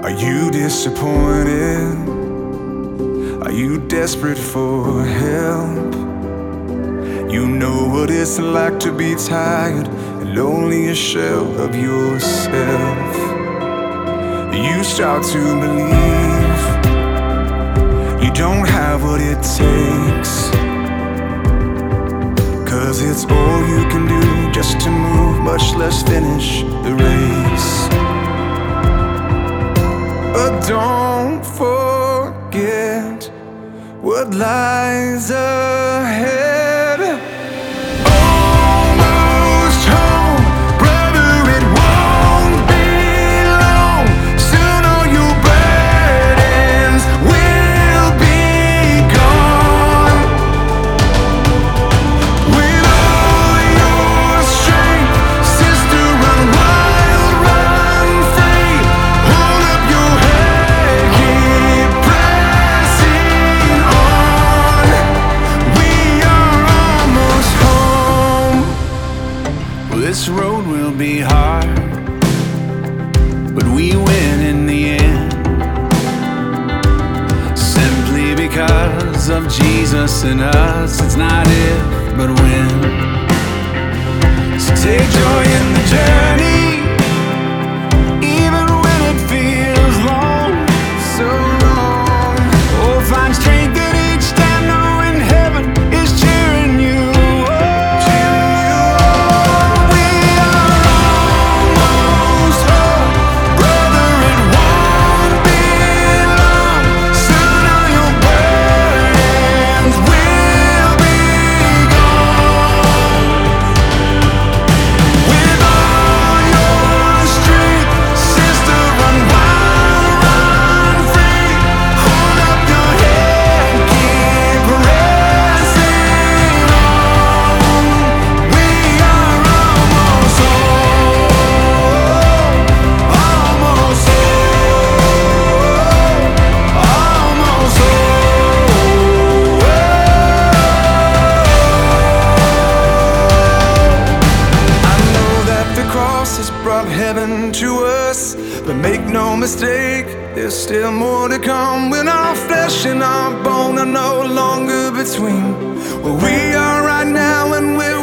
Are you disappointed? Are you desperate for help? You know what it's like to be tired and only a shell of yourself. You start to believe you don't have what it takes, 'cause it's all you can do just to move, much less finish the race. But don't forget what lies ahead. Almost home, brother, it won't be long. Soon all your burdens will be gone. With all your strength, sister, run wild, run free. Hold up your head, keep pressing on. We are almost home. Well, this road will be hard, but we win in the end, simply because of Jesus in us. It's not if, but when. So take joy in the journey, even when it feels long, so long. Oh, find strength at each step, knowing heaven is cheering you on. We are almost home, brother, it won't be long. Soon all your burdens will be gone. With all your strength, sister, run wild, run free. Hold up your head, keep pressing on. We are almost home, almost home, almost home. I know that the cross has brought heaven to us, but make no mistake, there's still more to come. When our flesh and our bone are no longer between where we are right now and where